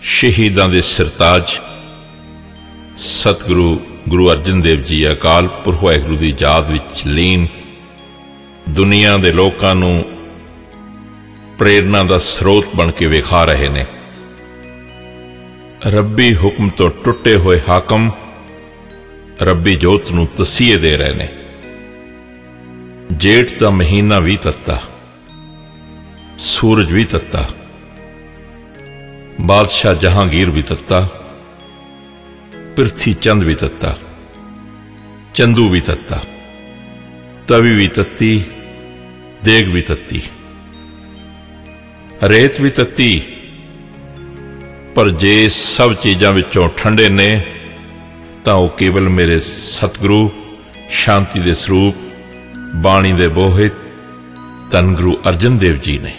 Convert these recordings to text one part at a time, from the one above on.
शहीदां दे सरताज सतगुरु गुरु अर्जन देव जी अकाल पुरख वाहिगुरू दी याद विच लीन दुनिया दे लोकां नूं प्रेरणा दा स्रोत बन के विखा रहे ने। रब्बी हुक्म तो टुटे हुए हाकम रब्बी जोत नूं तसीहे दे रहे ने। जेठ दा महीना भी तत्ता, सूरज भी तत्ता, बादशाह जहांगीर भी तत्ता, पृथ्वी चंद भी तत्ता, चंदू भी तत्ता, तवी भी तत्ती, देग भी तत्ती, रेत भी तत्ती। पर जे सब चीज़ां विचों ठंडे ने तां ओह केवल मेरे सतगुरु शांति दे स्वरूप बाणी दे बोहित धन गुरु अर्जन देव जी ने।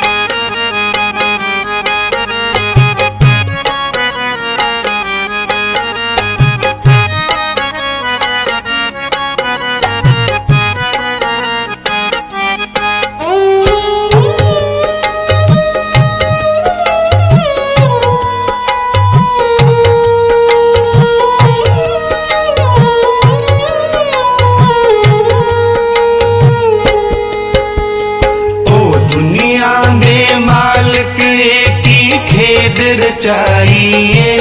चाहिए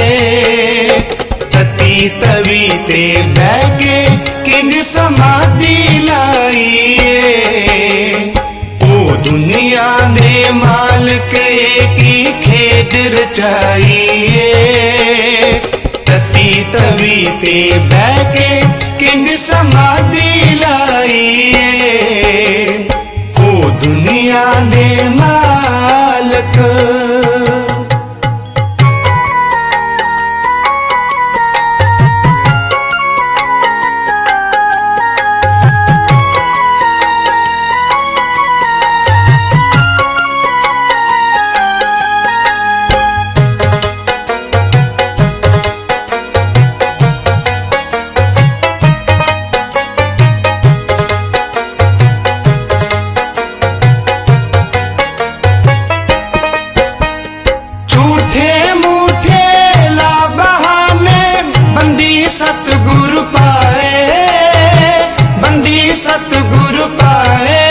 तती तवी ते बह के किंज समाधि लाइए। ओ दुनिया दे मालिक की खेड रचाइए तती तवी ते बह के किंज समाधि लाइए। ओ दुनिया दे मालिक सतगुरु पाए, बंदी सतगुरु पाए।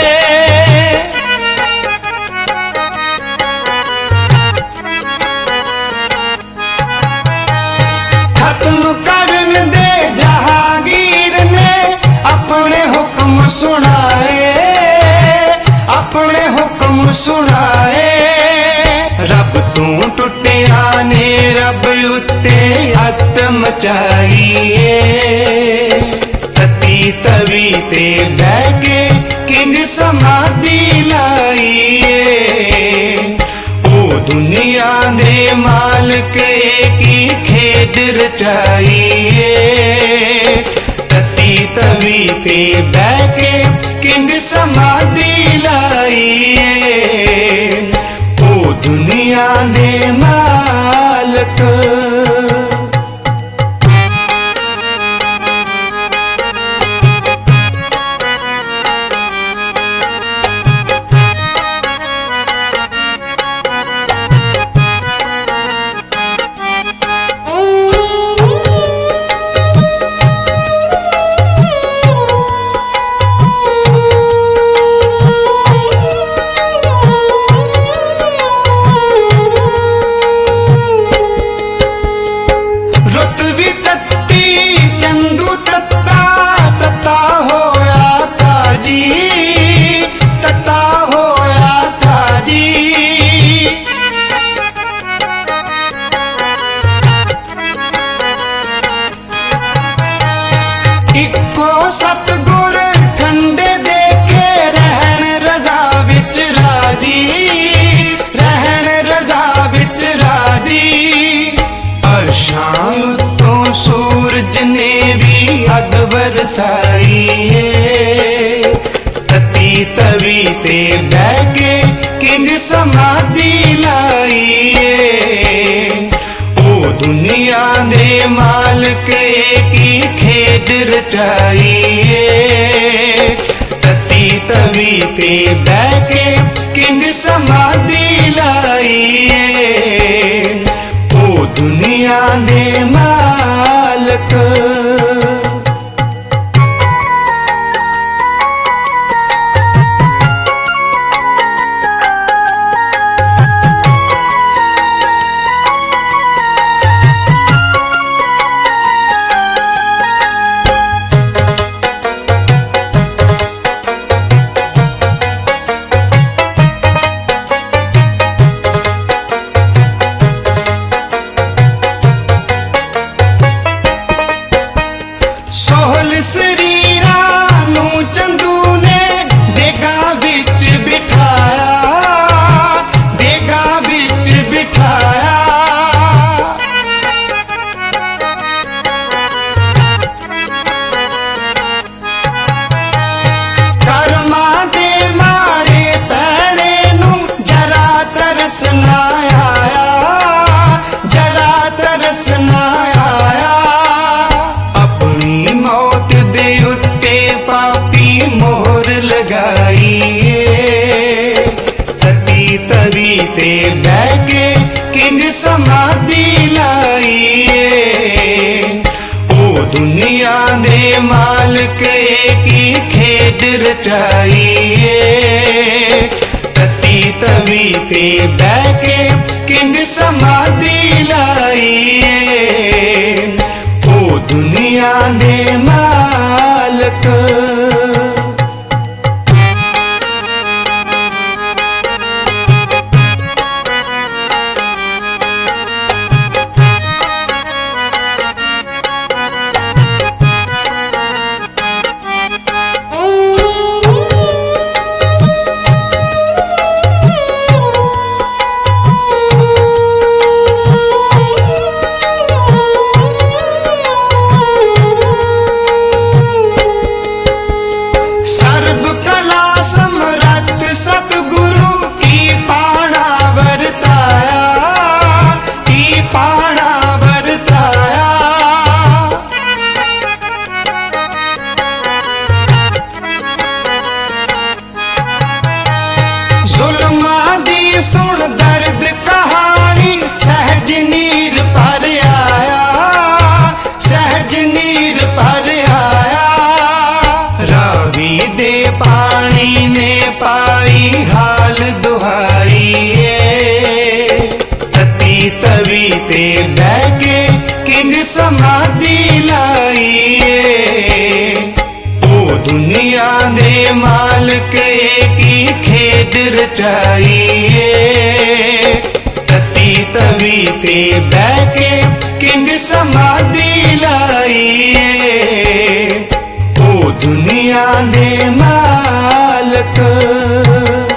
खत्म करन दे जहांगीर ने अपने हुक्म सुनाए, अपने हुक्म सुनाए। रब तू टुटिया ने रब उत्ते हथ मचाइए तती तवी ते बह के किंज समाधि लाइए। ओ दुनिया दे मालिक की खेड रचाइए तती तवी ते बह के किंज समाधि लाइए। ओ दुनिया दे मालिक सतगुर ठंडे देखे रहन रजा विच राजी, रहन रजा विच राजी। अरशां तो सूरज ने भी अग बरसाइए तती तवी ते बह के किंज समाधि लाइए। ओ दुनिया दे मालिक की खेड रचाइए तती तवी ते बह के किंज समाधि लाइए। ओ दुनिया दे मालक। सोहल शरीरा नू चंदू ने देगा विच बिठाया, देगा विच बिठाया। कर्मा दे माड़े पैणे नू जरा तरस ना आया, जरा तरस ना आया। मौत दे उत्ते पापी मोहर लगाई, तती तवी ते बह के किंज समाधि लाई। ओ दुनिया दे मालक की खेड रचाई, तती तवी ते बह के किंज समाधि लाई। दुनिया दे मालक। सर्व कला समरथ सतगुरु की पाणा वरताया, की पाणा वरताया। जुल्मा दी सुन दर्द कहानी सहज नीर पर आया, सहज नीर पर आया। रावी दे पानी ने पाई हाल दुहाई, तती तवी ते बह के किंज समाधि लाई। ओ दुनिया दे मालक की खेड रचाई, तती तवी ते बह के किंज समाधि लाई। दुनिया दे मालक।